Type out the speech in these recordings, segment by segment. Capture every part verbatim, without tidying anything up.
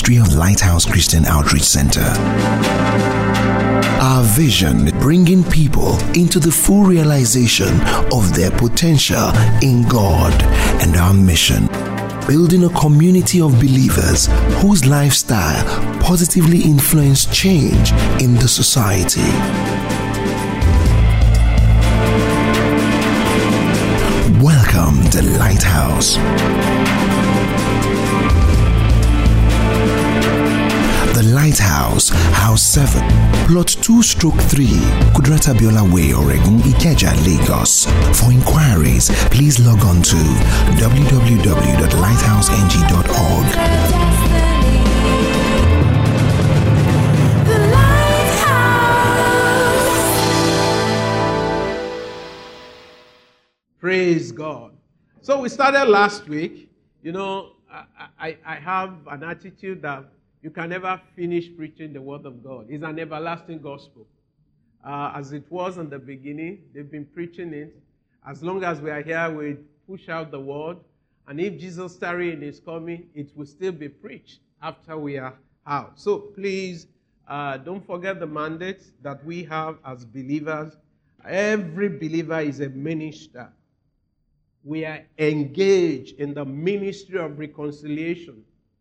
ministry of Lighthouse Christian Outreach Center. Our vision, bringing people into the full realization of their potential in God, and our mission, building a community of believers whose lifestyle positively influence change in the society. Welcome to Lighthouse. The Lighthouse, House seven, Plot two stroke three, Kudrata Biola Way, Oregon, Ikeja, Lagos. For inquiries, please log on to w w w dot lighthouse n g dot org. Praise God. So we started last week. You know, I, I, I have an attitude that you can never finish preaching the word of God. It's an everlasting gospel. Uh, as it was in the beginning, they've been preaching it. As long as we are here, we push out the word. And if Jesus tarries in his coming, it will still be preached after we are out. So please, uh, don't forget the mandate that we have as believers. Every believer is a minister. We are engaged in the ministry of reconciliation.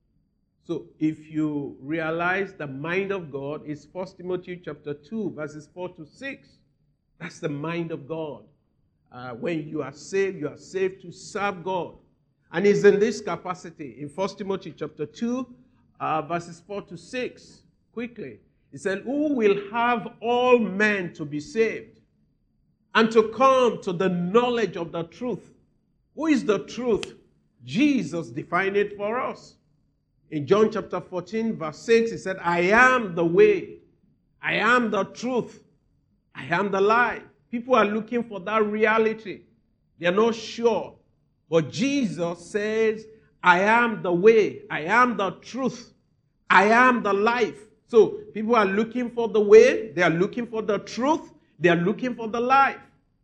So if you realize the mind of God is First Timothy chapter two, verses four to six. That's the mind of God. Uh, when you are saved, you are saved to serve God. And it's in this capacity. In First Timothy chapter two, uh, verses four to six, quickly, it said, who will have all men to be saved and to come to the knowledge of the truth. Who is the truth? Jesus defined it for us. In John chapter fourteen, verse six, he said, I am the way, I am the truth, I am the life. People are looking for that reality. They are not sure. But Jesus says, I am the way, I am the truth, I am the life. So people are looking for the way, they are looking for the truth, they are looking for the life.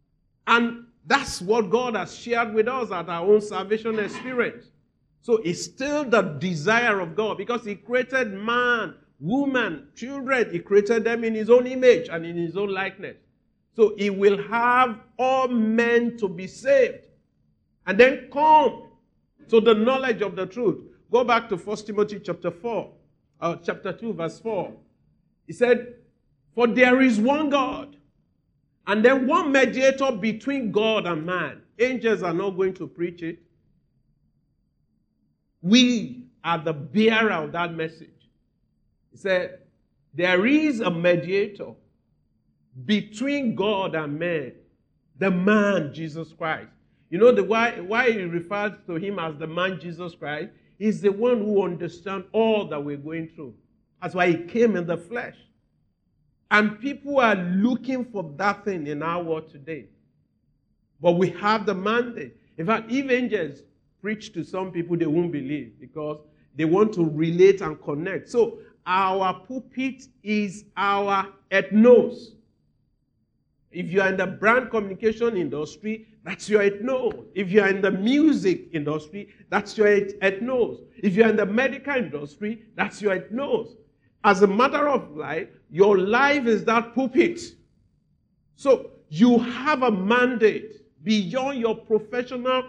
And that's what God has shared with us at our own salvation experience. So it's still the desire of God because he created man, woman, children. He created them in his own image and in his own likeness. So he will have all men to be saved and then come to the knowledge of the truth. Go back to First Timothy chapter four, uh, chapter two, verse four. He said, for there is one God and then one mediator between God and man. Angels are not going to preach it. We are the bearer of that message. He said, there is a mediator between God and man, the man Jesus Christ. You know the why, why he refers to him as the man Jesus Christ? He's the one who understands all that we're going through. That's why he came in the flesh. And people are looking for that thing in our world today. But we have the mandate. In fact, if angels preach to some people, they won't believe because they want to relate and connect. So our pulpit is our ethnos. If you are in the brand communication industry, that's your ethnos. If you are in the music industry, that's your ethnos. If you are in the medical industry, that's your ethnos. As a matter of life, your life is that pulpit. So you have a mandate beyond your professional.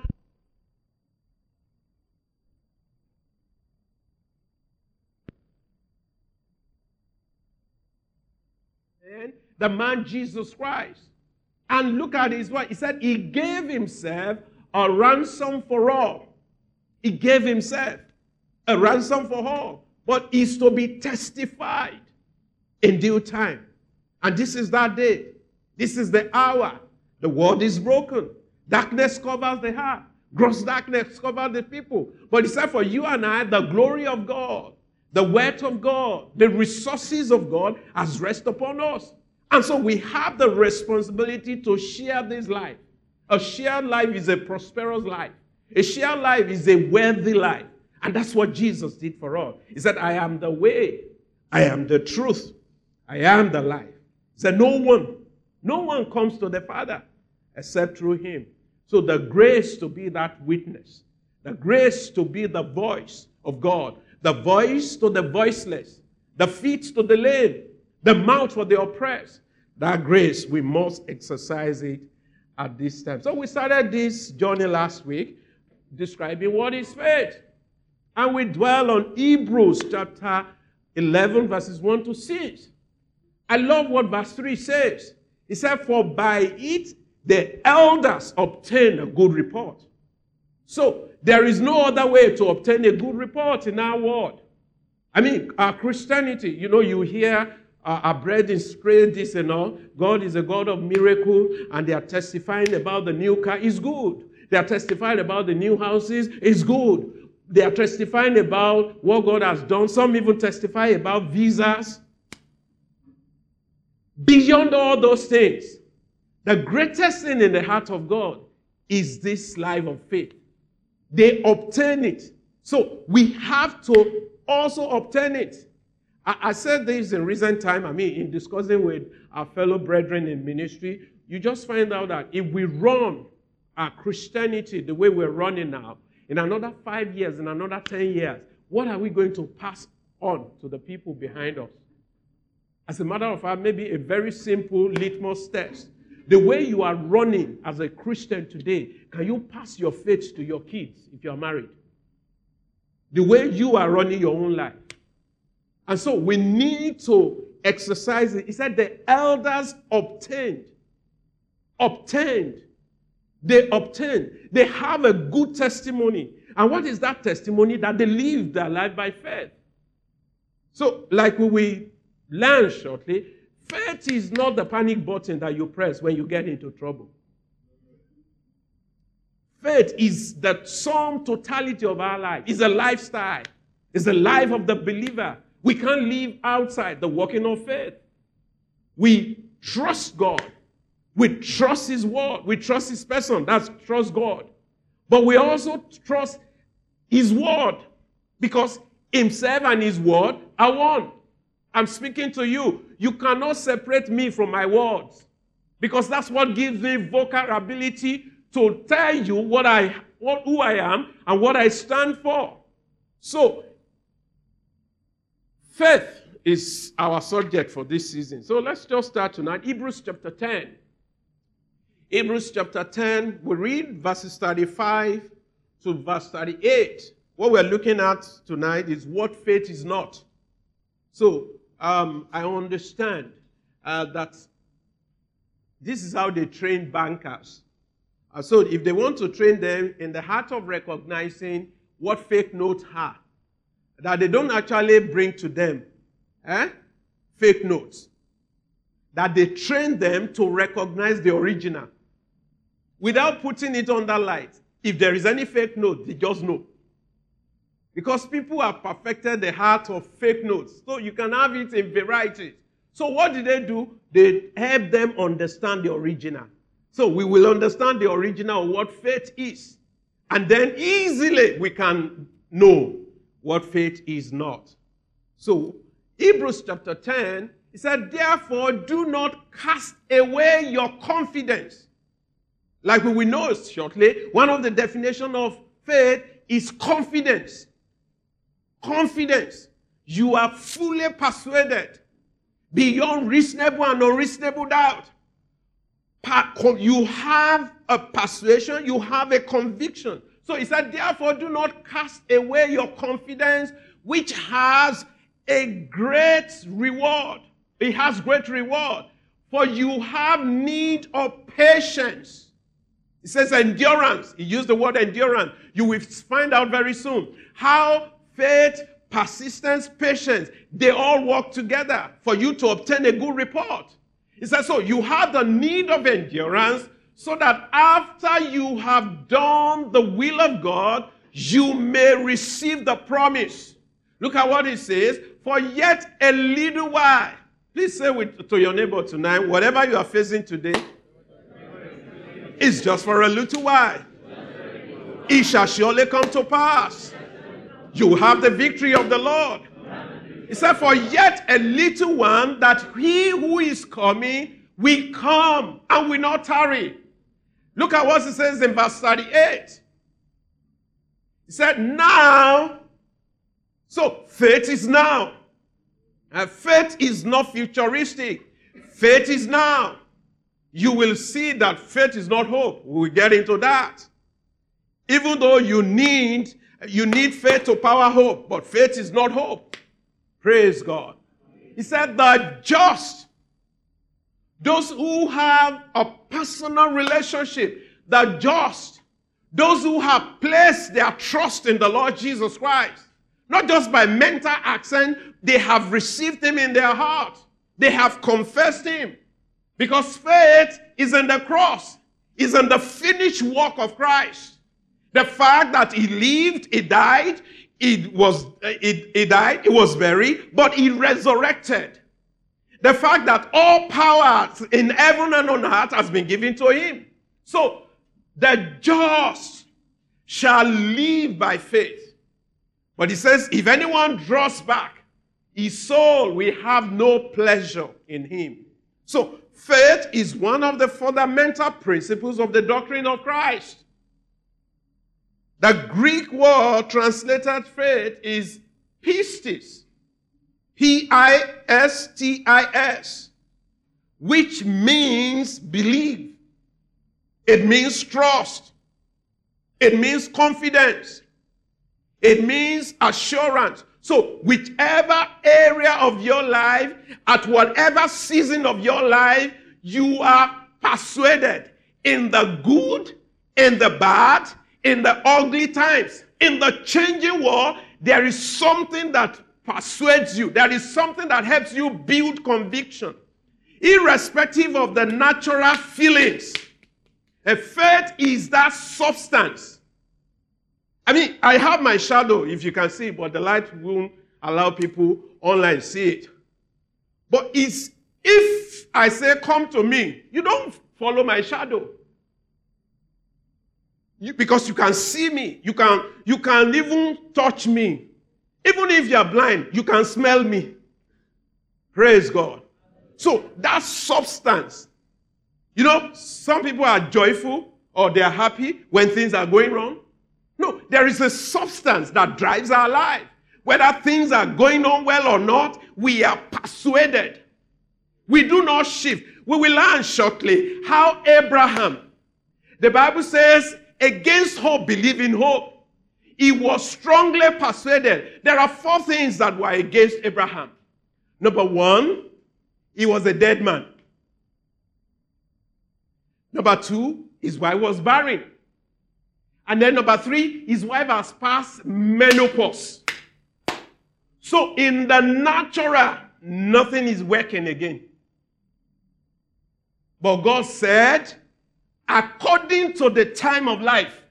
The man Jesus Christ. And look at his word. He said he gave himself a ransom for all. He gave himself a ransom for all. But is to be testified in due time. And this is that day. This is the hour. The world is broken. Darkness covers the heart. Gross darkness covers the people. But he said for you and I, the glory of God, the word of God, the resources of God has rested upon us. And so we have the responsibility to share this life. A shared life is a prosperous life. A shared life is a wealthy life. And that's what Jesus did for us. He said, I am the way. I am the truth. I am the life. He said, no one, no one comes to the Father except through him. So the grace to be that witness, the grace to be the voice of God, the voice to the voiceless, the feet to the lame, the mouth for the oppressed. That grace, we must exercise it at this time. So we started this journey last week describing what is faith. And we dwell on Hebrews chapter eleven, verses one to six. I love what verse three says. It said, for by it the elders obtain a good report. So there is no other way to obtain a good report in our world. I mean, our Christianity, you know, you hear uh, our brethren spray this and all. God is a God of miracle, and they are testifying about the new car. It's good. They are testifying about the new houses. It's good. They are testifying about what God has done. Some even testify about visas. Beyond all those things, the greatest thing in the heart of God is this life of faith. They obtain it. So we have to also obtain it. I, I said this in recent time, I mean, in discussing with our fellow brethren in ministry, you just find out that if we run our Christianity the way we're running now, in another five years, in another ten years, what are we going to pass on to the people behind us? As a matter of fact, maybe a very simple litmus test. The way you are running as a Christian today, can you pass your faith to your kids if you are married? The way you are running your own life. And so we need to exercise it. He said the elders obtained. Obtained. They obtained. They have a good testimony. And what is that testimony? That they live their life by faith. So, like we will learn shortly, faith is not the panic button that you press when you get into trouble. Faith is the sum totality of our life. It's a lifestyle. It's the life of the believer. We can't live outside the working of faith. We trust God. We trust His word. We trust His person. That's trust God. But we also trust His word, because Himself and His word are one. I'm speaking to you. You cannot separate me from my words, because that's what gives me vocal ability to tell you what I, what, who I am and what I stand for. So, faith is our subject for this season. So let's just start tonight. Hebrews chapter ten. Hebrews chapter ten, we read verses thirty-five to verse thirty-eight. What we're looking at tonight is what faith is not. So, um, I understand uh, that this is how they train bankers. Uh, so, if they want to train them in the heart of recognizing what fake notes are, that they don't actually bring to them eh, fake notes, that they train them to recognize the original without putting it under light. If there is any fake note, they just know. Because people have perfected the heart of fake notes. So you can have it in varieties. So what did they do? They help them understand the original. So we will understand the original of what faith is. And then easily we can know what faith is not. So Hebrews chapter ten, it said, therefore do not cast away your confidence. Like we will know shortly, one of the definitions of faith is confidence. Confidence. You are fully persuaded beyond reasonable and unreasonable doubt. You have a persuasion, you have a conviction. So he said, therefore do not cast away your confidence, which has a great reward. It has great reward. For you have need of patience. It says endurance. He used the word endurance. You will find out very soon how faith, persistence, patience, they all work together for you to obtain a good report. It says, so you have the need of endurance so that after you have done the will of God, you may receive the promise. Look at what it says. For yet a little while. Please say with, to your neighbor tonight, whatever you are facing today, it's just for a little while. It shall surely come to pass. You have the victory of the Lord. He said, for yet a little one, that he who is coming will come and will not tarry. Look at what it says in verse thirty-eight. He said, now, So faith is now. And faith is not futuristic. Faith is now. You will see that faith is not hope. We will get into that. Even though you need, you need faith to power hope, but faith is not hope. Praise God. He said the just, those who have a personal relationship, the just, those who have placed their trust in the Lord Jesus Christ, not just by mental accent, they have received him in their heart. They have confessed him. Because faith is in the cross, is in the finished work of Christ. The fact that he lived, he died, it was, he, he died, he was buried, but he resurrected. The fact that all power in heaven and on earth has been given to him. So, the just shall live by faith. But he says, if anyone draws back, his soul will have no pleasure in him. So, faith is one of the fundamental principles of the doctrine of Christ. The Greek word translated faith is pistis. P I S T I S. Which means believe. It means trust. It means confidence. It means assurance. So, whichever area of your life, at whatever season of your life, you are persuaded in the good, in the bad, in the ugly times, in the changing world, there is something that persuades you. There is something that helps you build conviction. Irrespective of the natural feelings, a faith is that substance. I mean, I have my shadow, if you can see, but the light won't allow people online to see it. But it's, if I say, come to me, you don't follow my shadow. You, because you can see me. You can, you can even touch me. Even if you're blind, you can smell me. Praise God. So that substance. You know, some people are joyful or they are happy when things are going wrong. No, there is a substance that drives our life. Whether things are going on well or not, we are persuaded. We do not shift. We will learn shortly how Abraham, the Bible says, against hope, believe in hope. He was strongly persuaded. There are four things that were against Abraham. Number one, he was a dead man. Number two, his wife was barren. And then number three, his wife has passed menopause. So in the natural, nothing is working again. But God said, according to the time of life.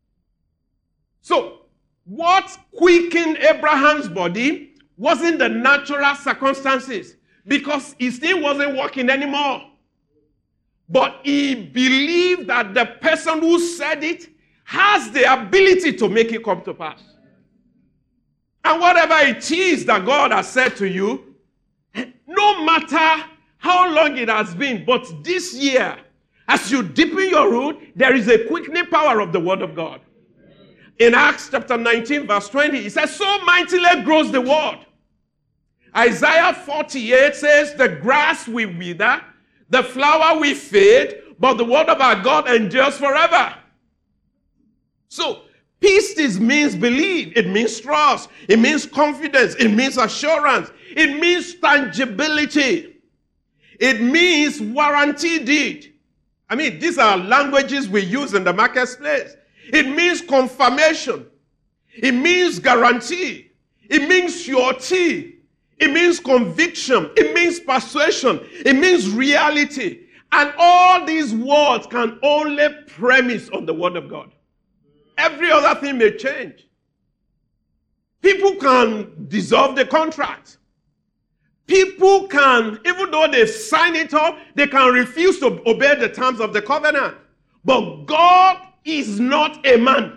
So what quickened Abraham's body wasn't the natural circumstances, because he still wasn't working anymore. But he believed that the person who said it has the ability to make it come to pass. And whatever it is that God has said to you, no matter how long it has been, but this year, as you deepen your root, there is a quickening power of the word of God. In Acts chapter nineteen, verse twenty, it says, so mightily grows the word. Isaiah forty-eight says, the grass will wither, the flower will fade, but the word of our God endures forever. So, pistis means believe. It means trust. It means confidence. It means assurance. It means tangibility. It means warranty deed. I mean, these are languages we use in the marketplace. It means confirmation. It means guarantee. It means surety. It means conviction. It means persuasion. It means reality. And all these words can only premise on the word of God. Every other thing may change. People can dissolve the contract. People can, even though they sign it up, they can refuse to obey the terms of the covenant. But God is not a man.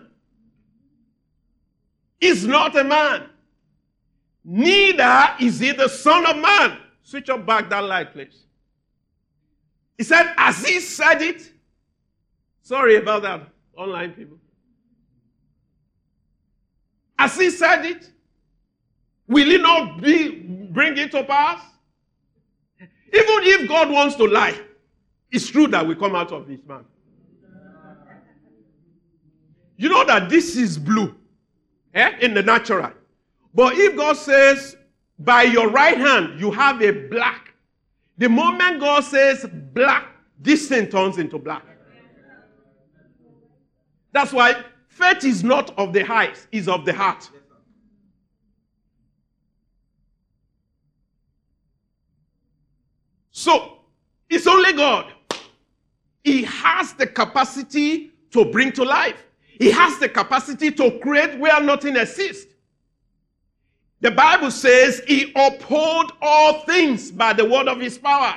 He's not a man. Neither is he the son of man. Switch up back that light, please. He said, as he said it, sorry about that, online people. As he said it, Will he not be, bring it to pass? Even if God wants to lie, it's true that will come out of his mouth. You know that this is blue, eh, in the natural. But if God says, by your right hand, you have a black, the moment God says black, this thing turns into black. That's why faith is not of the eyes, it's of the heart. So, it's only God. He has the capacity to bring to life. He has the capacity to create where nothing exists. The Bible says he upholds all things by the word of his power.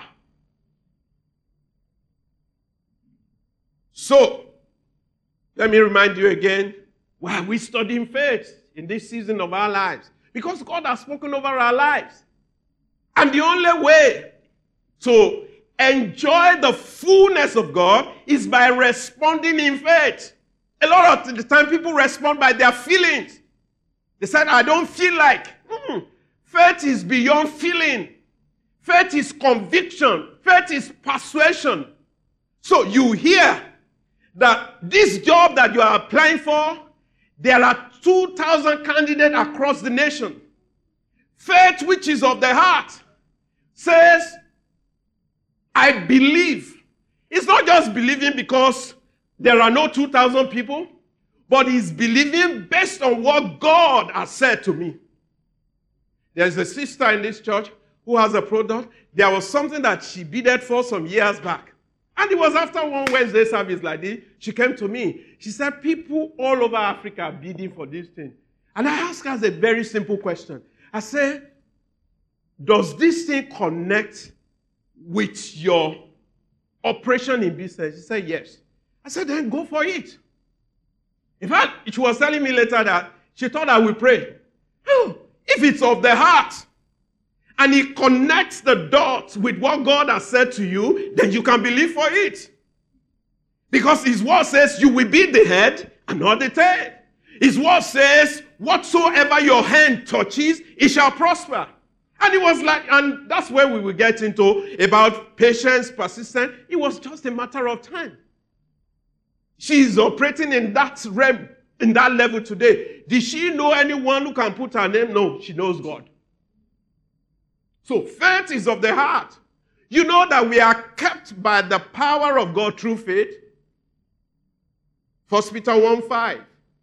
So, let me remind you again, why are we studying faith in this season of our lives? Because God has spoken over our lives. And the only way to enjoy the fullness of God is by responding in faith. A lot of the time people respond by their feelings. They said, I don't feel like. Mm. Faith is beyond feeling. Faith is conviction. Faith is persuasion. So you hear that this job that you are applying for, there are two thousand candidates across the nation. Faith, which is of the heart, says, I believe. It's not just believing because there are no two thousand people, but he's believing based on what God has said to me. There's a sister in this church who has a product. There was something that she bidded for some years back. And it was after one Wednesday service like this, she came to me. She said, people all over Africa are bidding for this thing. And I asked her a very simple question. I said, does this thing connect with your operation in business? She said, yes. I said, then go for it. In fact, she was telling me later that she thought I would pray. Oh, if it's of the heart, and it connects the dots with what God has said to you, then you can believe for it. Because his word says you will be the head and not the tail. His word says whatsoever your hand touches, it shall prosper. And it was like, and that's where we will get into about patience, persistence. It was just a matter of time. She is operating in that realm, in that level today. Did she know anyone who can put her name? No, she knows God. So faith is of the heart. You know that we are kept by the power of God through faith. First Peter one five.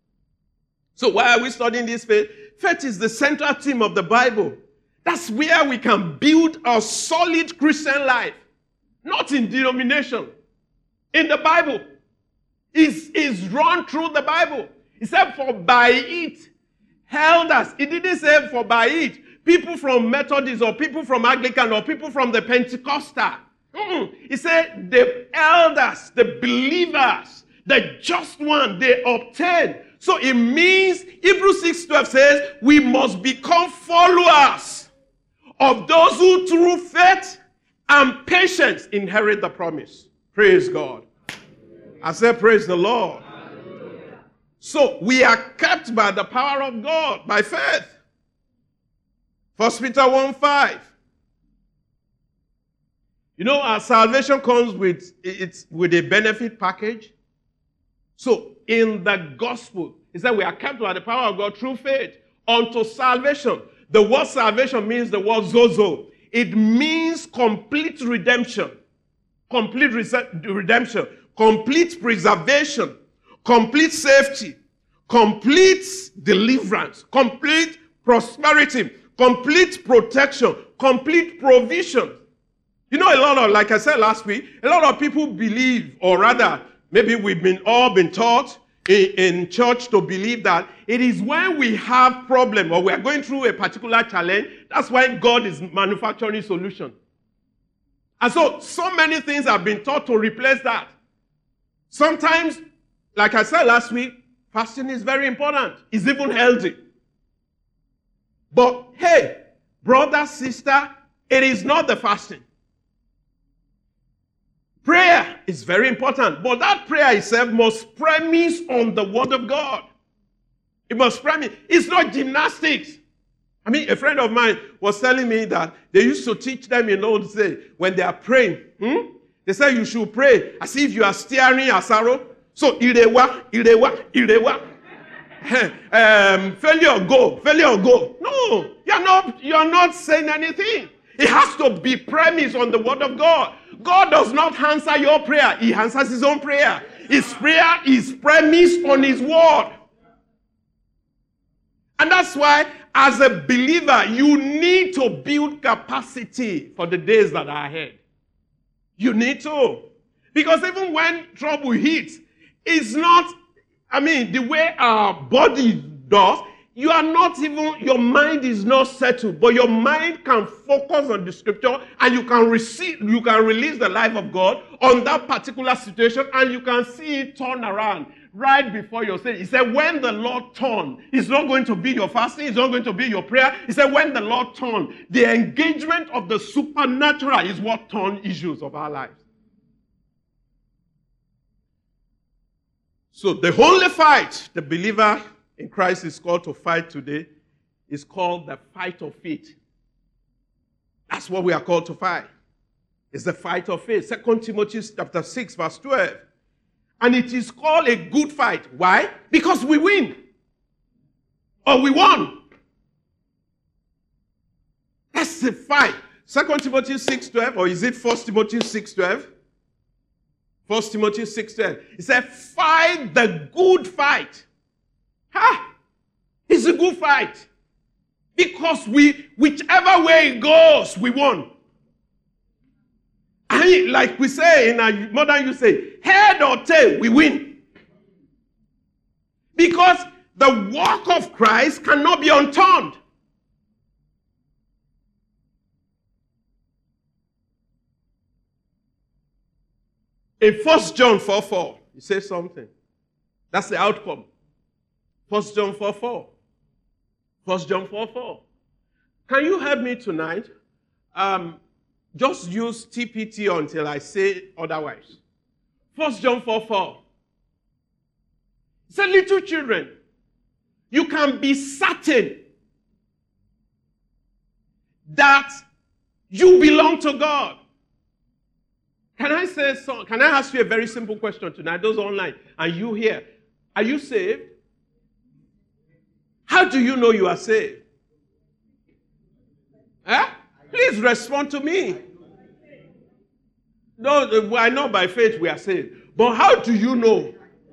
So why are we studying this faith? Faith is the central theme of the Bible. That's where we can build a solid Christian life. Not in denomination. In the Bible. It's, it's run through the Bible. It said for by it, elders. It didn't say for by it. People from Methodist or people from Anglican or people from the Pentecostal. Mm-mm. He said the elders, the believers, the just one, they obtain. So it means, Hebrews six twelve says, we must become followers of those who through faith and patience inherit the promise. Praise God. I said praise the Lord. So we are kept by the power of God, by faith. First Peter one five. You know, our salvation comes with, it's with a benefit package. So in the gospel, it said we are kept by the power of God through faith unto salvation. The word salvation means the word zozo. It means complete redemption. Complete redemption. Complete preservation. Complete safety. Complete deliverance. Complete prosperity. Complete protection, complete provision. You know, a lot of, like I said last week, a lot of people believe, or rather, maybe we've been all been taught in, in church to believe that it is when we have problem or we are going through a particular challenge, that's why God is manufacturing solution. And so, so many things have been taught to replace that. Sometimes, like I said last week, fasting is very important. It's even healthy. But hey, brother, sister, it is not the fasting. Prayer is very important, but that prayer itself must premise on the word of God. It must premise. It's not gymnastics. I mean, a friend of mine was telling me that they used to teach them in old days when they are praying. Hmm? They say you should pray as if you are steering a sorrow. So, irewa, irewa, irewa. um, failure go, failure go. No, you're not, you're not saying anything. It has to be premised on the word of God. God does not answer your prayer. He answers his own prayer. His prayer is premised on his word. And that's why, as a believer, you need to build capacity for the days that are ahead. You need to. Because even when trouble hits, it's not, I mean, the way our body does, you are not even, your mind is not settled, but your mind can focus on the scripture and you can receive, you can release the life of God on that particular situation and you can see it turn around right before your sin. He said, when the Lord turned, it's not going to be your fasting, it's not going to be your prayer. He said, when the Lord turned, the engagement of the supernatural is what turned issues of our lives. So the only fight the believer in Christ is called to fight today is called the fight of faith. That's what we are called to fight. It's the fight of faith. Second Timothy chapter six, verse twelve. And it is called a good fight. Why? Because we win. Or we won. That's the fight. Second Timothy six twelve, or is it First Timothy six twelve? First Timothy six twelve. It said, fight the good fight. Ha! It's a good fight. Because we, whichever way it goes, we won. And like we say in our modern use, say, head or tail, we win. Because the work of Christ cannot be unturned. In First John four four, he says something. That's the outcome. First John four four. First John four four. Can you help me tonight? Um, just use T P T until I say otherwise. First John four four. It said, little children, you can be certain that you belong to God. Can I say so? Can I ask you a very simple question tonight? Those online, and you here, are you saved? How do you know you are saved? Huh? Please respond to me. No, I know by faith we are saved. But how do you know?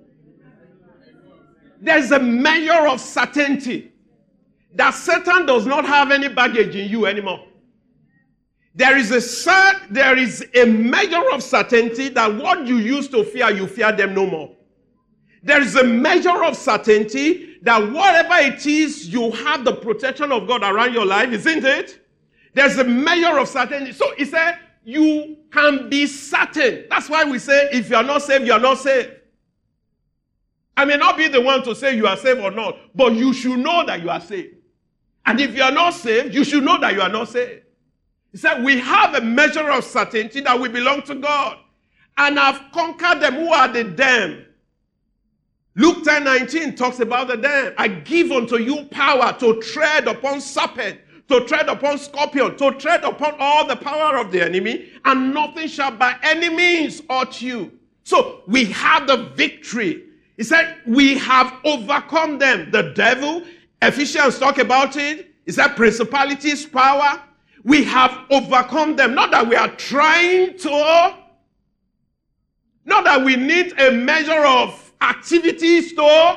There's a measure of certainty that Satan does not have any baggage in you anymore. There is a there is a measure of certainty that what you used to fear, you fear them no more. There is a measure of certainty that whatever it is, you have the protection of God around your life, isn't it? There's a measure of certainty. So he said, you can be certain. That's why we say, if you are not saved, you are not saved. I may not be the one to say you are saved or not, but you should know that you are saved. And if you are not saved, you should know that you are not saved. He said, we have a measure of certainty that we belong to God and have conquered them. Who are the them? Luke ten nineteen talks about the them. I give unto you power to tread upon serpent, to tread upon scorpion, to tread upon all the power of the enemy, and nothing shall by any means hurt you. So we have the victory. He said, we have overcome them. The devil, Ephesians talk about it. He said, principalities, power. We have overcome them. Not that we are trying to. Not that we need a measure of activities to.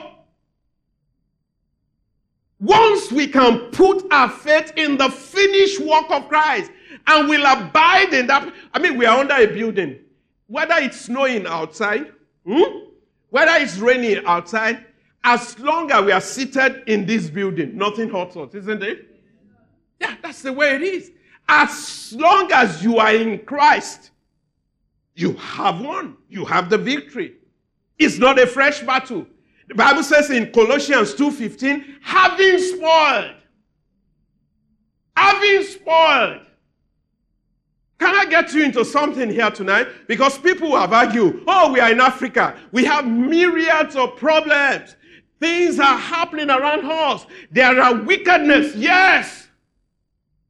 Once we can put our faith in the finished work of Christ and will abide in that. I mean, we are under a building. Whether it's snowing outside, hmm? whether it's raining outside, as long as we are seated in this building, nothing hurts us, isn't it? Yeah, that's the way it is. As long as you are in Christ, you have won. You have the victory. It's not a fresh battle. The Bible says in Colossians two fifteen, having spoiled. Having spoiled. Can I get you into something here tonight? Because people have argued, oh, we are in Africa. We have myriads of problems. Things are happening around us. There are wickedness, yes.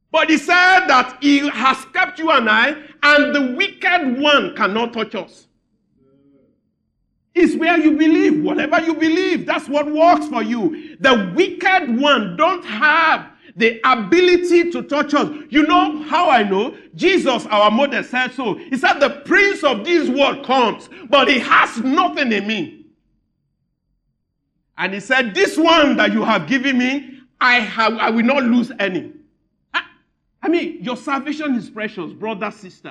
But he said that he has kept you and I, and the wicked one cannot touch us. It's where you believe. Whatever you believe, that's what works for you. The wicked one don't have the ability to touch us. You know how I know? Jesus, our mother, said so. He said, the prince of this world comes, but he has nothing in me. And he said, this one that you have given me, I, have, I will not lose any. I, I mean, your salvation is precious, brothers, sisters.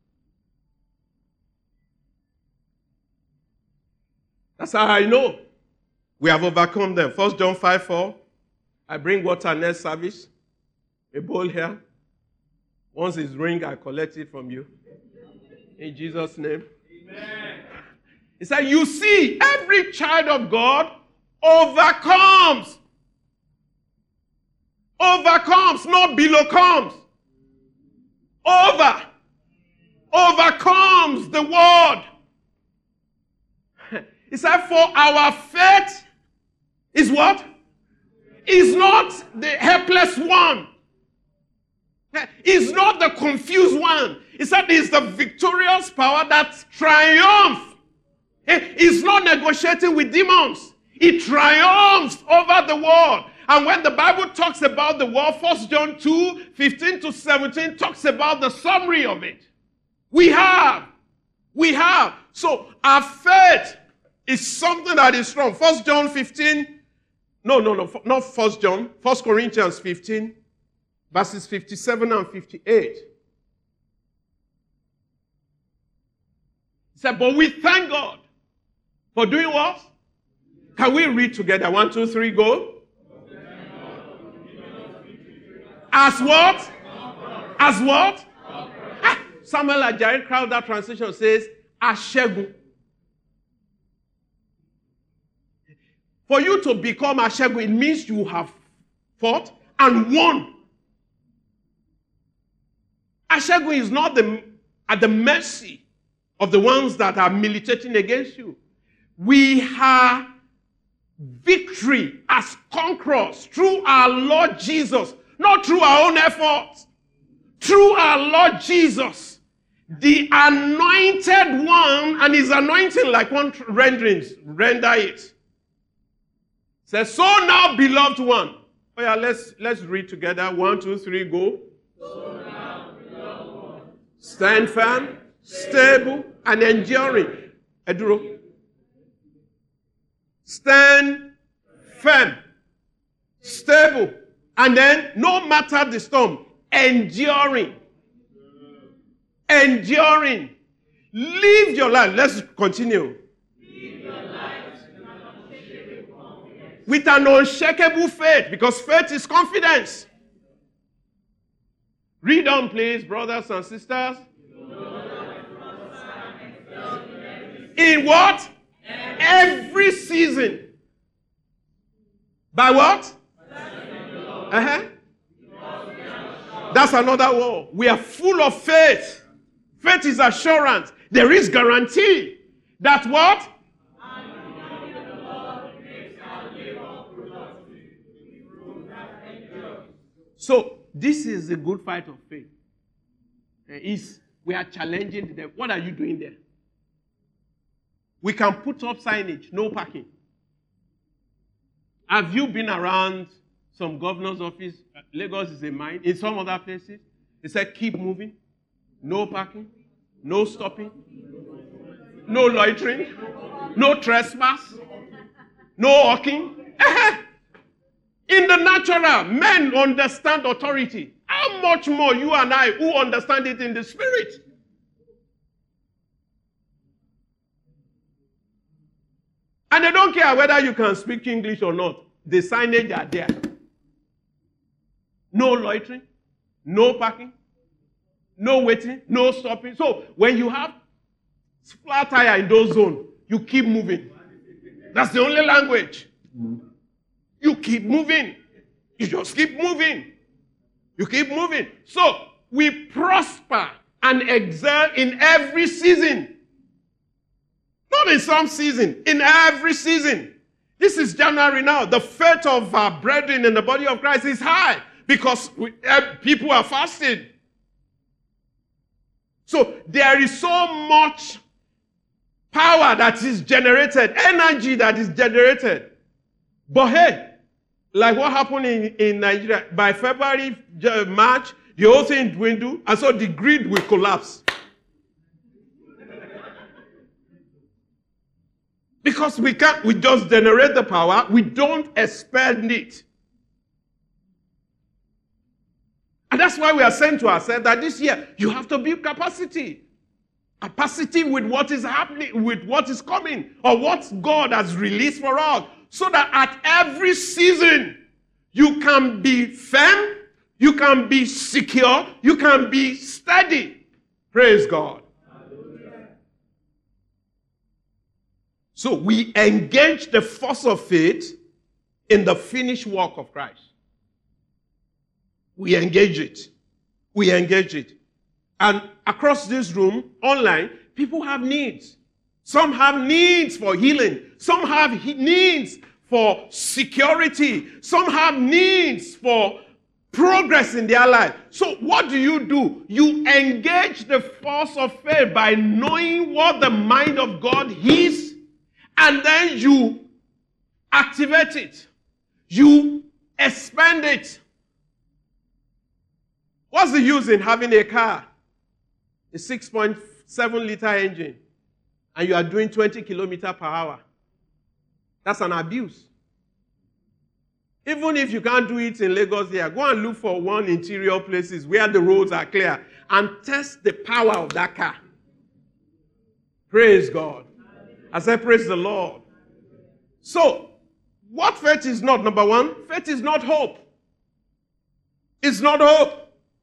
That's how I know we have overcome them. First John five four. I bring water next service. A bowl here. Once it's ring, I collect it from you. In Jesus' name. Amen. He said, you see, every child of God overcomes. Overcomes, not below comes. Over. Overcomes the world. He said, for our faith is what? Is not the helpless one. Is not the confused one. He said, it's the victorious power that triumphs. It's not negotiating with demons. It triumphs over the world. And when the Bible talks about the world, First John two, fifteen to seventeen talks about the summary of it. We have. We have. So our faith is something that is strong. First John fifteen, no, no, no, not First John, First Corinthians fifteen, verses fifty-seven and fifty-eight. He said, but we thank God for doing what? Can we read together? One, two, three, go. As what? As what? Ah, Samuel Ajayi Crowther translation says, Aṣẹ́gun. For you to become Aṣẹ́gun, it means you have fought and won. Aṣẹ́gun is not the, at the mercy of the ones that are militating against you. We have victory as conquerors through our Lord Jesus, not through our own efforts, through our Lord Jesus, the anointed one, and his anointing, like one renderings, render it. Says, so now, beloved one. Oh yeah, let's let's read together. One, two, three, go. So now, beloved one. Stand firm, stable, and enduring. Eduro. Stand firm, stable, and then no matter the storm, enduring. Enduring. Live your life. Let's continue. Live your life with an unshakable faith, because faith is confidence. Read on, please, brothers and sisters. In what? Every season. By what? Uh-huh. That's another word. We are full of faith. Faith is assurance. There is guarantee that what? So this is the good fight of faith. Is we are challenging them. What are you doing there? We can put up signage, no parking. Have you been around some governor's office? Lagos is a mine. In some other places, they said keep moving, no parking, no stopping, no loitering, no trespass, no walking. In the natural, men understand authority. How much more you and I who understand it in the spirit? And they don't care whether you can speak English or not. The signage are there. No loitering, no parking, no waiting, no stopping. So when you have flat tire in those zones, you keep moving. That's the only language. You keep moving. You just keep moving. You keep moving. So we prosper and excel in every season. Not in some season, in every season. This is January now. The faith of our brethren in the body of Christ is high. because we, uh, people are fasting. So there is so much power that is generated, energy that is generated. But hey, like what happened in, in Nigeria, by February, March, the whole thing dwindled, and so the grid will collapse. Because we can't, we just generate the power, we don't expend it. And that's why we are saying to ourselves that this year, you have to build capacity. Capacity with what is happening, with what is coming, or what God has released for us. So that at every season, you can be firm, you can be secure, you can be steady. Praise God. Hallelujah. So we engage the force of faith in the finished work of Christ. We engage it. We engage it. And across this room, online, people have needs. Some have needs for healing. Some have he- needs for security. Some have needs for progress in their life. So what do you do? You engage the force of faith by knowing what the mind of God is, and then you activate it. You expand it. What's the use in having a car, a six point seven liter engine, and you are doing twenty kilometers per hour? That's an abuse. Even if you can't do it in Lagos here, go and look for one interior places where the roads are clear and test the power of that car. Praise God. I say praise the Lord. So, what faith is not? Number one, faith is not hope. It's not hope.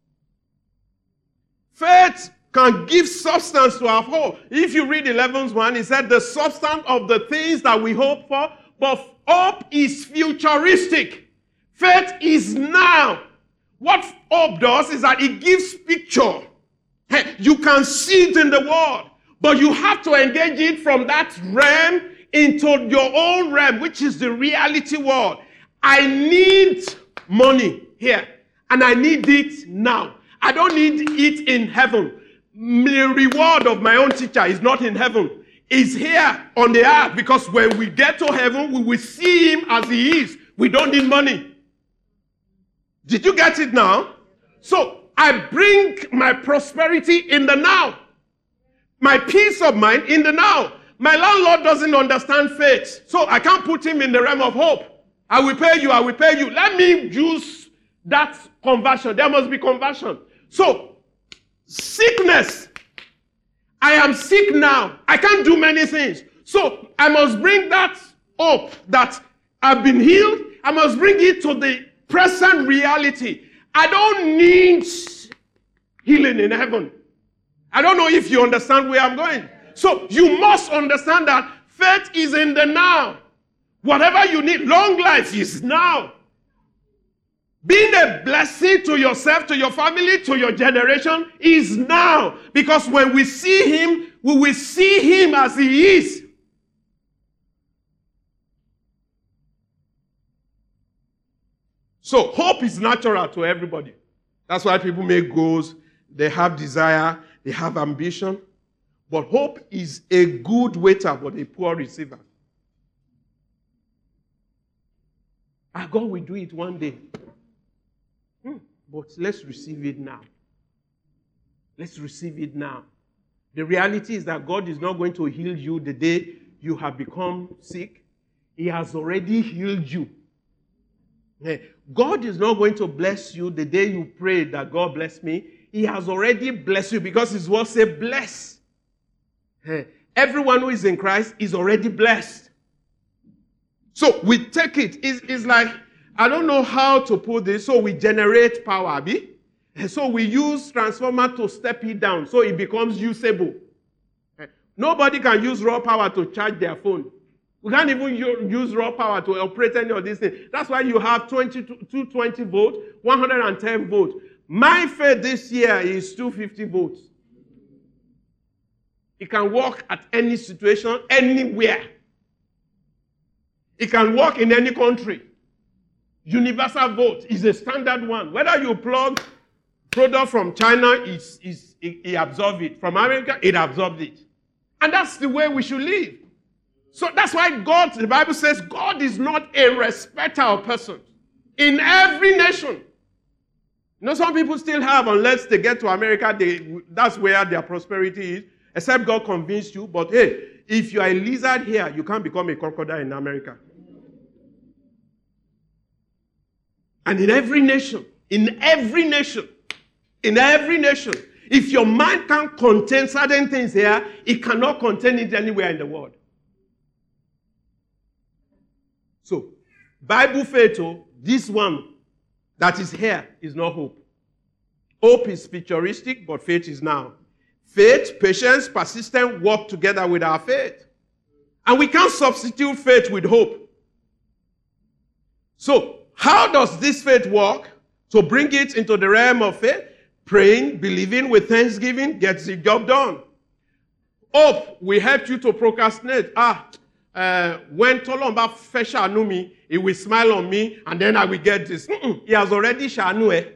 Faith can give substance to our hope. If you read eleven one, it said the substance of the things that we hope for, but hope is futuristic. Faith is now. What hope does is that it gives picture. Hey, you can see it in the world, but you have to engage it from that realm into your own realm, which is the reality world. I need money here, and I need it now. I don't need it in heaven. The reward of my own teacher is not in heaven. It's here on the earth, because when we get to heaven, we will see him as he is. We don't need money. Did you get it now? So I bring my prosperity in the now. My peace of mind in the now. My landlord doesn't understand faith, so I can't put him in the realm of hope. I will pay you, I will pay you. Let me use that conversion. There must be conversion. So, sickness. I am sick now. I can't do many things. So, I must bring that hope that I've been healed. I must bring it to the present reality. I don't need healing in heaven. I don't know if you understand where I'm going. So, you must understand that faith is in the now. Whatever you need, long life is now. Being a blessing to yourself, to your family, to your generation is now. Because when we see him, we will see him as he is. So hope is natural to everybody. That's why people make goals. They have desire. They have ambition. But hope is a good waiter, but a poor receiver. And God will do it one day. Hmm, but let's receive it now. Let's receive it now. The reality is that God is not going to heal you the day you have become sick. He has already healed you. God is not going to bless you the day you pray that God bless me. He has already blessed you, because his word says bless. Everyone who is in Christ is already blessed. So we take it. It's, it's like, I don't know how to put this. So we generate power, Abi. So we use transformer to step it down so it becomes usable. Nobody can use raw power to charge their phone. We can't even use raw power to operate any of these things. That's why you have two twenty volts, one hundred ten volts. My faith this year is two fifty volts. It can work at any situation, anywhere. It can work in any country. universal vote is a standard one. Whether you plug product from China, it's, it's, it, it absorbs it. From America, it absorbs it. And that's the way we should live. So that's why God, the Bible says, God is not a respecter of persons. In every nation. You know, some people still have, unless they get to America, they, that's where their prosperity is, except God convinced you. But hey, if you are a lizard here, you can't become a crocodile in America. And in every nation, in every nation, in every nation, if your mind can't contain certain things here, it cannot contain it anywhere in the world. So, Bible faith, this one that is here is not hope. Hope is futuristic, but faith is now. Faith, patience, persistence work together with our faith. And we can't substitute faith with hope. So, how does this faith work? To bring it into the realm of faith, praying, believing with thanksgiving gets the job done. Hope will help you to procrastinate. Ah, uh, when Tolomba fe shanu mi, he will smile on me, and then I will get this. Mm-mm, he has already shanu eh.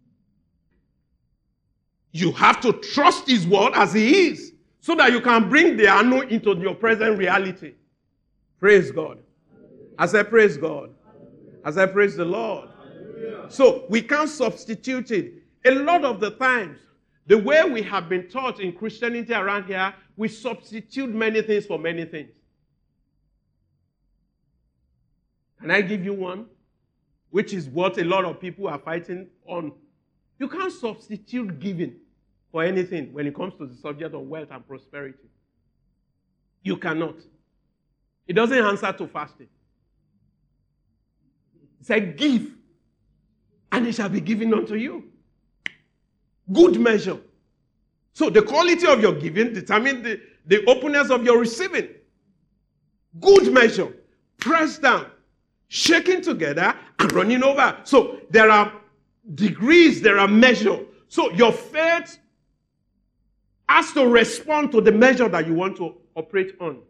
You have to trust his word as he is, so that you can bring the anu into your present reality. Praise God. As I praise God. As I praise the Lord. So we can't substitute it. A lot of the times, the way we have been taught in Christianity around here, we substitute many things for many things. Can I give you one? Which is what a lot of people are fighting on. You can't substitute giving for anything when it comes to the subject of wealth and prosperity. You cannot. It doesn't answer to fasting. It said, give, and it shall be given unto you. Good measure. So the quality of your giving determines the, the openness of your receiving. Good measure. Pressed down, shaking together, and running over. So there are degrees, there are measures. So your faith has to respond to the measure that you want to operate on.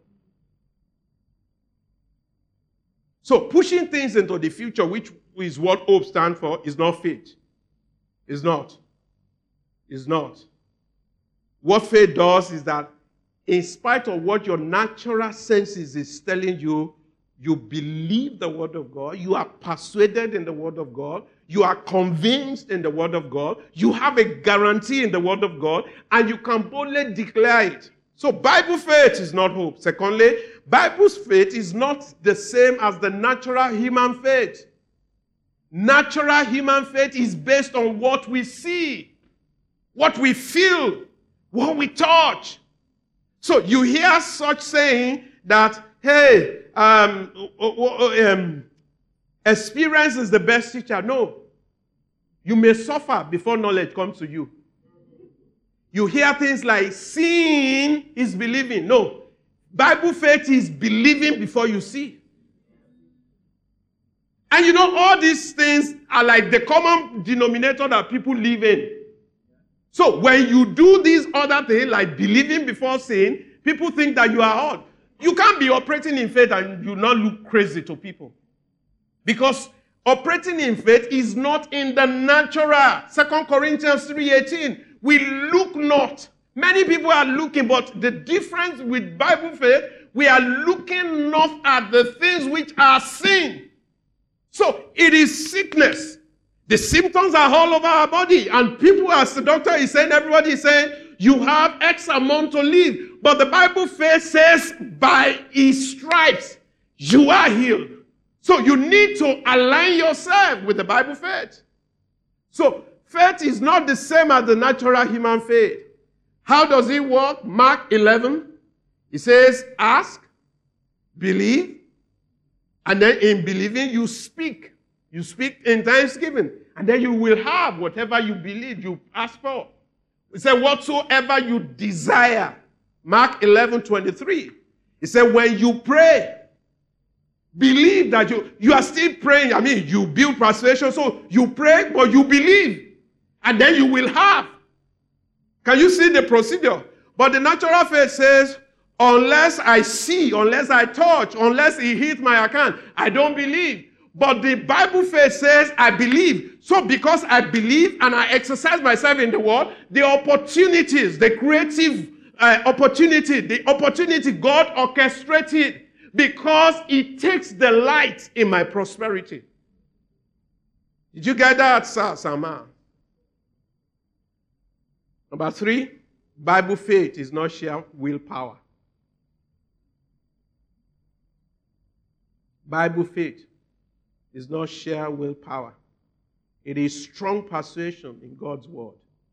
So pushing things into the future, which is what hope stands for, is not faith. It's not. It's not. What faith does is that in spite of what your natural senses is telling you, you believe the word of God, you are persuaded in the word of God, you are convinced in the word of God, you have a guarantee in the word of God, and you can boldly declare it. So Bible faith is not hope. Secondly, Bible's faith is not the same as the natural human faith. Natural human faith is based on what we see, what we feel, what we touch. So you hear such saying that, hey, um, um, experience is the best teacher. No. You may suffer before knowledge comes to you. You hear things like seeing is believing. No. Bible faith is believing before you see. And you know, all these things are like the common denominator that people live in. So when you do these other things, like believing before seeing, people think that you are odd. You can't be operating in faith and you not look crazy to people. Because operating in faith is not in the natural. Second Corinthians three eighteen. We look not. Many people are looking, but the difference with Bible faith, we are looking not at the things which are seen. So it is sickness. The symptoms are all over our body. And people, as the doctor is saying, everybody is saying, you have X amount to live. But the Bible faith says, by his stripes, you are healed. So you need to align yourself with the Bible faith. So faith is not the same as the natural human faith. How does it work? Mark eleven. It says, ask, believe, and then in believing you speak. You speak in thanksgiving, and then you will have whatever you believe you ask for. It said, whatsoever you desire. Mark eleven twenty-three. It said, when you pray, believe that you, you are still praying. I mean, you build persuasion, so you pray, but you believe. And then you will have. Can you see the procedure? But the natural faith says, unless I see, unless I touch, unless it hits my account, I don't believe. But the Bible faith says, I believe. So because I believe and I exercise myself in the world, the opportunities, the creative uh, opportunity, the opportunity God orchestrated because it takes the light in my prosperity. Did you get that, Sir Sama? Number three, Bible faith is not sheer willpower. Bible faith is not sheer willpower. It is strong persuasion in God's word.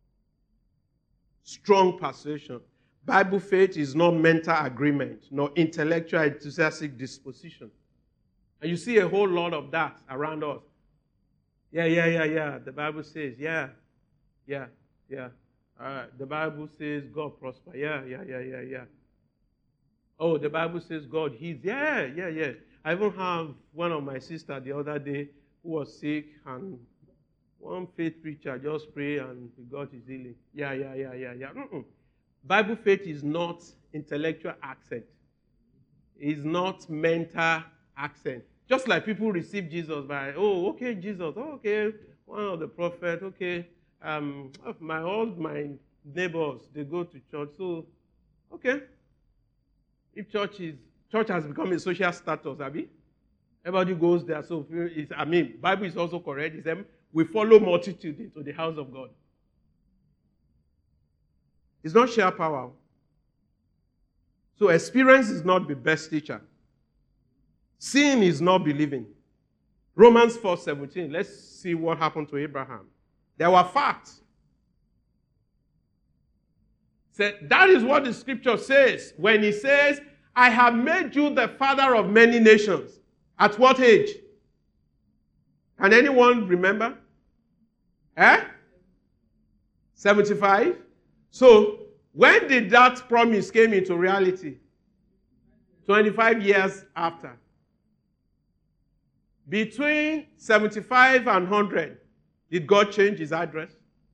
Strong persuasion. Bible faith is not mental agreement, nor intellectual enthusiastic disposition. And you see a whole lot of that around us. Yeah, yeah, yeah, yeah. The Bible says, yeah, yeah, yeah. Uh, the Bible says God prosper. Yeah, yeah, yeah, yeah, yeah. Oh, the Bible says God heals. Yeah, yeah, yeah. I even have one of my sisters the other day who was sick, and one faith preacher just prayed and God is healing. Yeah, yeah, yeah, yeah, yeah. Mm-mm. Bible faith is not intellectual accent. It's not mental accent. Just like people receive Jesus by, oh, okay, Jesus, oh, okay, one of the prophets, okay, um, my all my neighbors, they go to church, so, okay. If church is, church has become a social status, Abi, everybody goes there, so, it's, I mean, Bible is also correct, it's, um, we follow multitude into the house of God. It's not sheer power. So experience is not the best teacher. Seeing is not believing. Romans four seventeen. Let's see what happened to Abraham. There were facts. Said, that is what the scripture says when he says, I have made you the father of many nations. At what age? Can anyone remember? Eh? seventy-five? So, when did that promise came into reality? twenty-five years after. Between seventy-five and one hundred, did God change his address?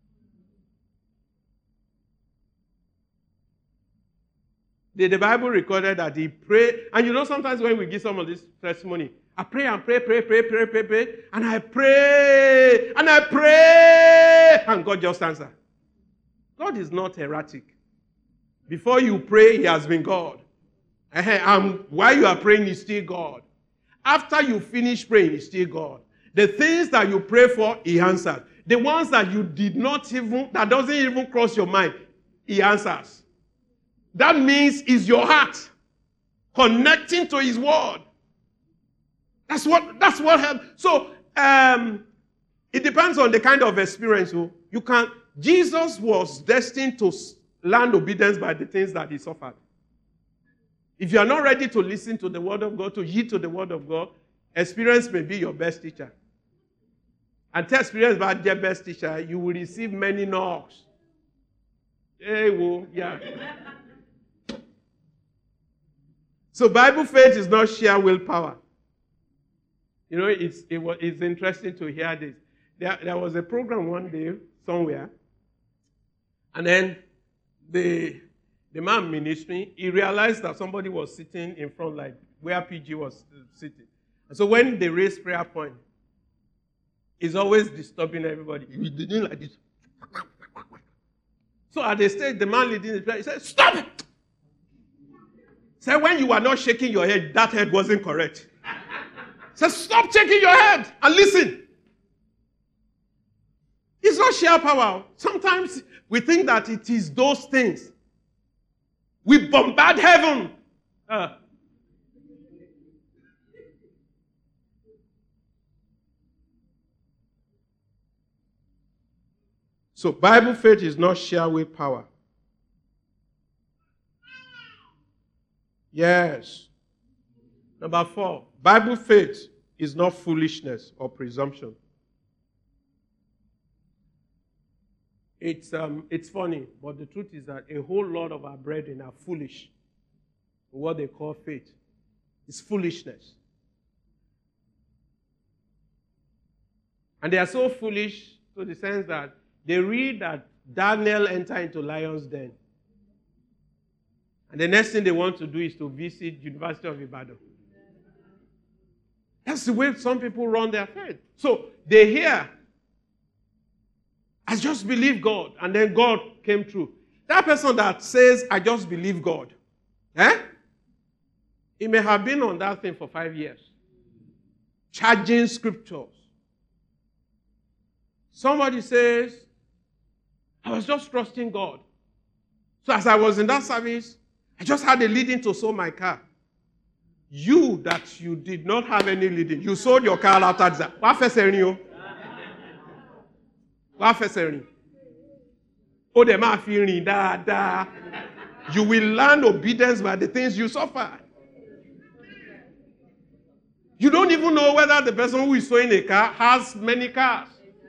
Did the Bible recorded that he prayed? And you know, sometimes when we give some of this testimony, I pray and pray, pray, pray, pray, pray, pray, and I pray, and I pray, and God just answers. God is not erratic. Before you pray, he has been God. And while you are praying, he's still God. After you finish praying, he's still God. The things that you pray for, he answers. The ones that you did not even, that doesn't even cross your mind, he answers. That means it's your heart connecting to his word. That's what, that's what helps. So, um, it depends on the kind of experience. You, you can, Jesus was destined to learn obedience by the things that he suffered. If you are not ready to listen to the word of God, to heed to the word of God, experience may be your best teacher. And to experience by your best teacher, you will receive many knocks. Hey, whoa, yeah. So Bible faith is not sheer willpower. You know, it's, it was, it's interesting to hear this. There, there was a program one day somewhere, and then the, the man ministering, he realized that somebody was sitting in front, like where P G was sitting. And so when they raised prayer point, it's always disturbing everybody. He did it like this. So at the stage, the man leading the prayer, he said, stop it! He said, when you were not shaking your head, that head wasn't correct. He said, stop shaking your head and listen. It's not sheer power. Sometimes we think that it is those things. We bombard heaven. Uh. So Bible faith is not sheer willpower. Yes. Number four, Bible faith is not foolishness or presumption. It's, um, it's funny, but the truth is that a whole lot of our brethren are foolish in what they call faith. It's foolishness. And they are so foolish to the sense that they read that Daniel entered into lion's den. And the next thing they want to do is to visit University of Ibadan. That's the way some people run their faith. So they hear, I just believe God, and then God came through. That person that says, I just believe God, eh? He may have been on that thing for five years, charging scriptures. Somebody says, I was just trusting God. So as I was in that service, I just had a leading to sell my car. You that you did not have any leading, you sold your car after that. What fessering you? What fessering? Oh, the man feeling da da. You will learn obedience by the things you suffer. You don't even know whether the person who is sewing a car has many cars.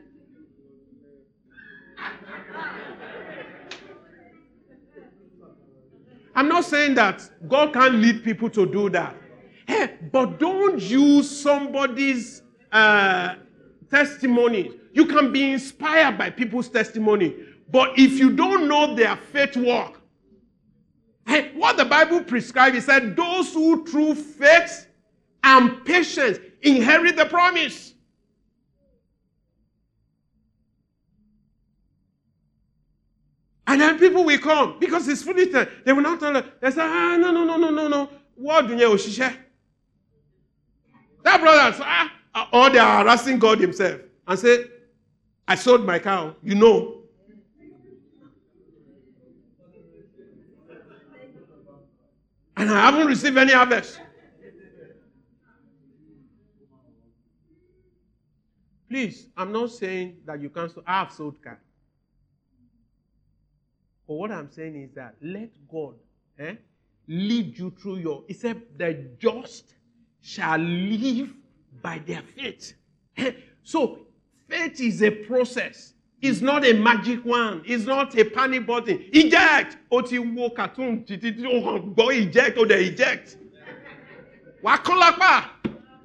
I'm not saying that God can't lead people to do that. Hey, but don't use somebody's uh, testimony. You can be inspired by people's testimony. But if you don't know their faith work, hey, what the Bible prescribes, it said, those who through faith and patience inherit the promise. And then people will come because it's foolishness. They will not tell them. They say, ah, no, no, no, no, no, no. What do you say? That brother, ah, or they are harassing God himself and say, I sold my cow. You know. And I haven't received any harvest. Please, I'm not saying that you can't. I have sold cow. But what I'm saying is that let God eh, lead you through your... He said, the just shall live by their faith. So, faith is a process. It's not a magic one. It's not a panic button. Eject! Oti wo cartoon, go eject, or they eject. Wakolapa!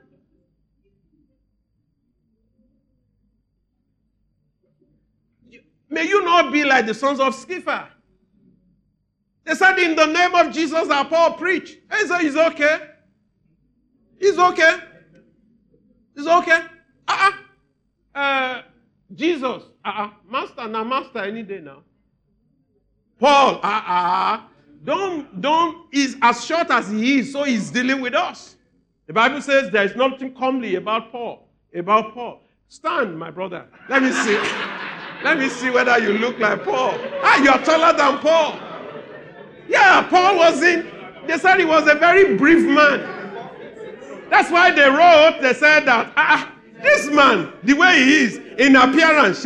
May you not be like the sons of Sceva. They said, in the name of Jesus, that Paul preached. He said, it's okay. It's okay. It's okay. Uh-uh. Uh, Jesus. Uh-uh. Master, now master any day now. Paul. Uh-uh. Don't, don't, he's as short as he is, so he's dealing with us. The Bible says there is nothing comely about Paul. About Paul. Stand, my brother. Let me see. Let me see whether you look like Paul. Ah, you're taller than Paul. Yeah, Paul was in, they said he was a very brief man. That's why they wrote, they said that, ah, this man, the way he is, in appearance,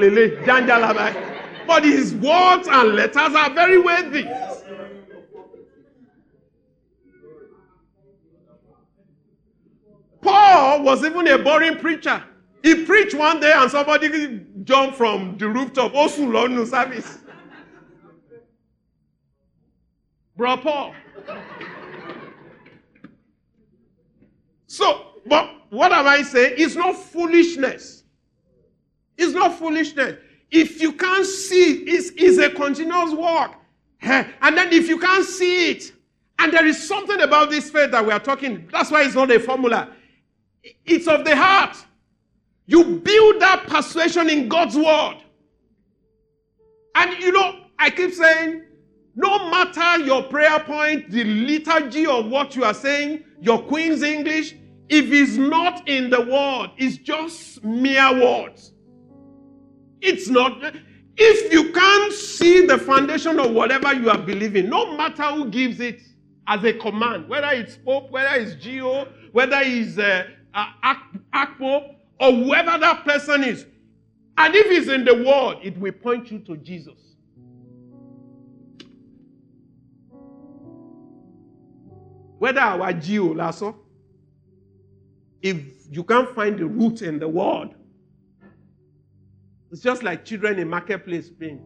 but his words and letters are very weighty. Paul was even a boring preacher. He preached one day and somebody jumped from the rooftop. Osun service. Bro, Paul. So, but what am I saying? It's not foolishness. It's not foolishness. If you can't see it, it's, it's a continuous walk. And then if you can't see it, and there is something about this faith that we are talking, that's why it's not a formula. It's of the heart. You build that persuasion in God's word. And you know, I keep saying, no matter your prayer point, the liturgy of what you are saying, your Queen's English, if it's not in the word, it's just mere words. It's not. If you can't see the foundation of whatever you are believing, no matter who gives it as a command, whether it's Pope, whether it's Geo, whether it's uh, uh, Akpo, or whoever that person is, and if it's in the word, it will point you to Jesus. Whether our Geo, Lasso, if you can't find the root in the word, it's just like children in marketplace playing.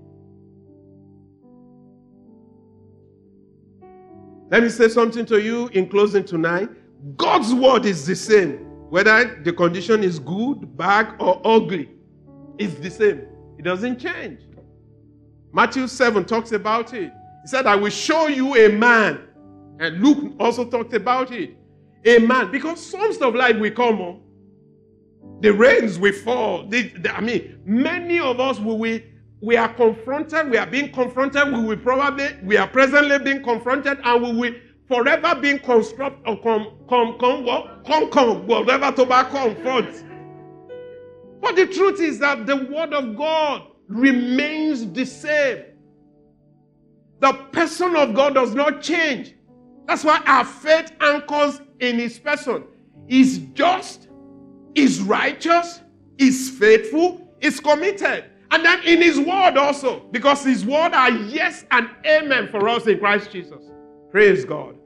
Let me say something to you in closing tonight. God's word is the same. Whether the condition is good, bad, or ugly, it's the same. It doesn't change. Matthew seven talks about it. He said, I will show you a man. And Luke also talked about it. a man, because storms of life will come on. The rains will fall. The, the, I mean, many of us will we, we are confronted, we are being confronted, we will probably, we are presently being confronted, and we will forever being construct or come, come, come, what? Come, come, whatever tobacco confront. But the truth is that the word of God remains the same. The person of God does not change. That's why our faith anchors in his person. He's just, he's righteous, he's faithful, he's committed. And then in his word also, because his word are yes and amen for us in Christ Jesus. Praise God.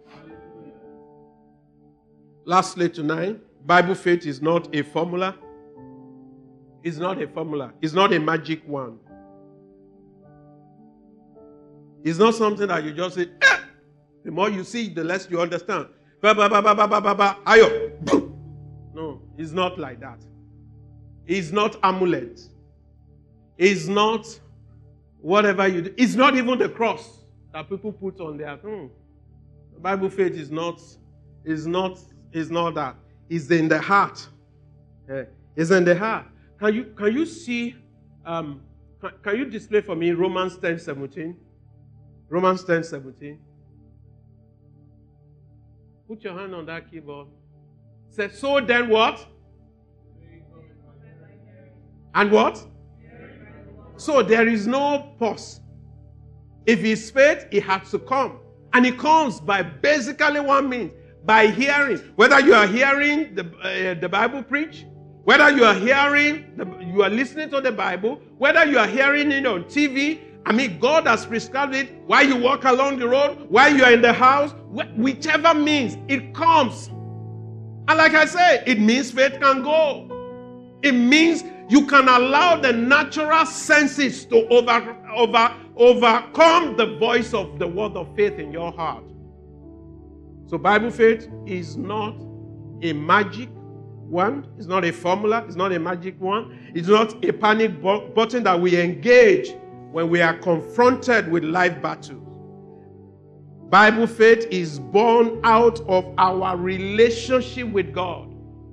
Lastly tonight, Bible faith is not a formula. It's not a formula. It's not a magic wand. It's not something that you just say, eh! The more you see, the less you understand. Ba, ba, ba, ba, ba, ba, ba, ba, ayo. Boom. No, it's not like that. It's not amulet. It's not whatever you do. It's not even the cross that people put on their hmm. The Bible faith is not, is not, is not that. It's in the heart. Yeah. It's in the heart. Can you can you see? Um, can, can you display for me Romans ten seventeen? Romans ten seventeen. Put your hand on that keyboard. Say, so then what? And what? So there is no pause. If it's faith, it has to come. And it comes by basically one means. By hearing. Whether you are hearing the, uh, the Bible preach, whether you are hearing, the, you are listening to the Bible, whether you are hearing it on T V, I mean, God has prescribed it while you walk along the road, while you are in the house, wh- whichever means, it comes. And like I say, it means faith can go. It means you can allow the natural senses to over, over, overcome the voice of the word of faith in your heart. So Bible faith is not a magic one. It's not a formula. It's not a magic one. It's not a panic bu- button that we engage when we are confronted with life battles. Bible faith is born out of our relationship with God.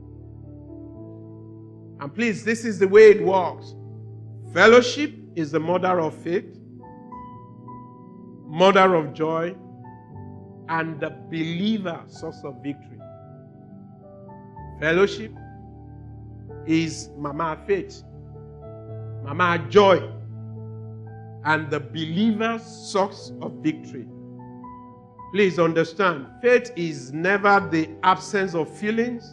And please, this is the way it works. Fellowship is the mother of faith, mother of joy, and the believer source of victory. Fellowship is Mama faith, Mama joy, and the believer's source of victory. Please understand, faith is never the absence of feelings.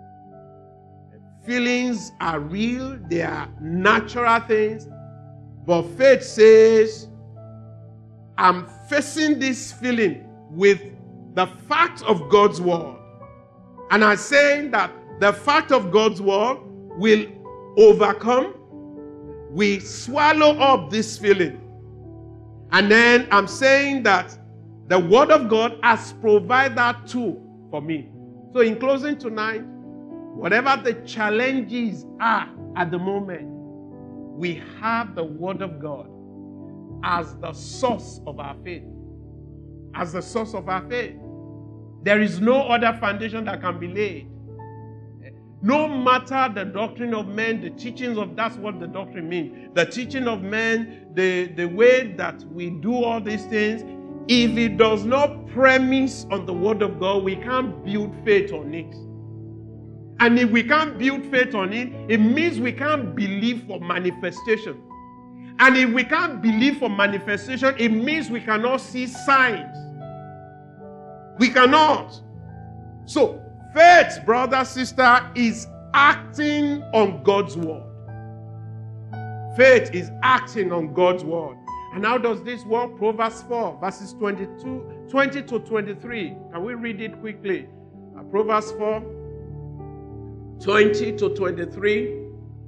Feelings are real, they are natural things. But faith says, I'm facing this feeling with the fact of God's word. And I'm saying that the fact of God's word will overcome, will swallow up this feeling. And then I'm saying that the word of God has provided that tool for me. So in closing tonight, whatever the challenges are at the moment, we have the word of God as the source of our faith. As the source of our faith. There is no other foundation that can be laid. No matter the doctrine of men, the teachings of, that's what the doctrine means. The teaching of men, the, the way that we do all these things, if it does not premise on the word of God, we can't build faith on it. And if we can't build faith on it, it means we can't believe for manifestation. And if we can't believe for manifestation, it means we cannot see signs. We cannot. So, faith, brother, sister, is acting on God's word. Faith is acting on God's word. And how does this work? Proverbs four, verses twenty-two, twenty to twenty-three. Can we read it quickly? Uh, Proverbs four, twenty to twenty-three.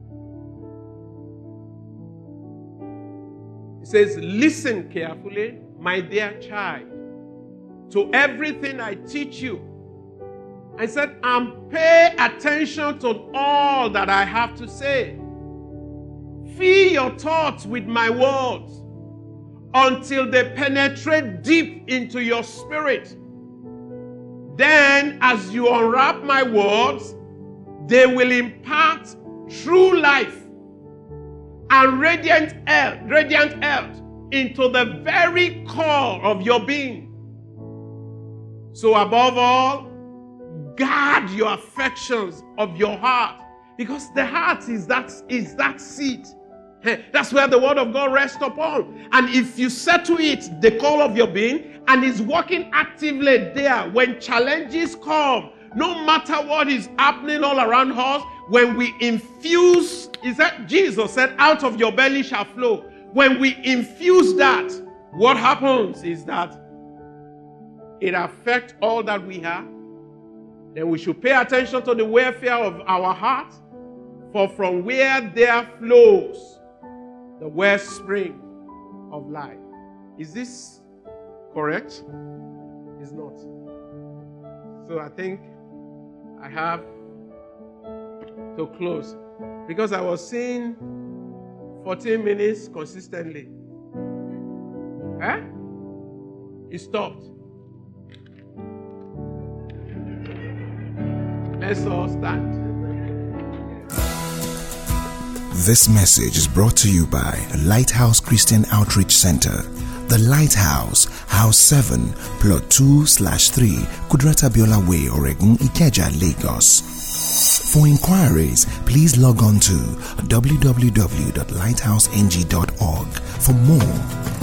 It says, listen carefully, my dear child, to everything I teach you. I said, and pay attention to all that I have to say. Fill your thoughts with my words until they penetrate deep into your spirit. Then, as you unwrap my words, they will impart true life and radiant health, radiant health into the very core of your being. So above all, guard your affections of your heart, because the heart is that, is that seat. That's where the word of God rests upon. And if you settle it, the core of your being, and is working actively there, when challenges come, no matter what is happening all around us, when we infuse, is that Jesus said, out of your belly shall flow. When we infuse that, what happens is that it affects all that we have. Then we should pay attention to the welfare of our heart, for from where there flows the wellspring of life. Is this correct? It's not. So I think I have to close, because I was seeing fourteen minutes consistently. Eh? It stopped. Let's all stand. This message is brought to you by Lighthouse Christian Outreach Center. The Lighthouse, House seven, Plot two slash three, Kudrata Biola Way, Oregun, Ikeja, Lagos. For inquiries, please log on to w w w dot lighthouse n g dot org. For more,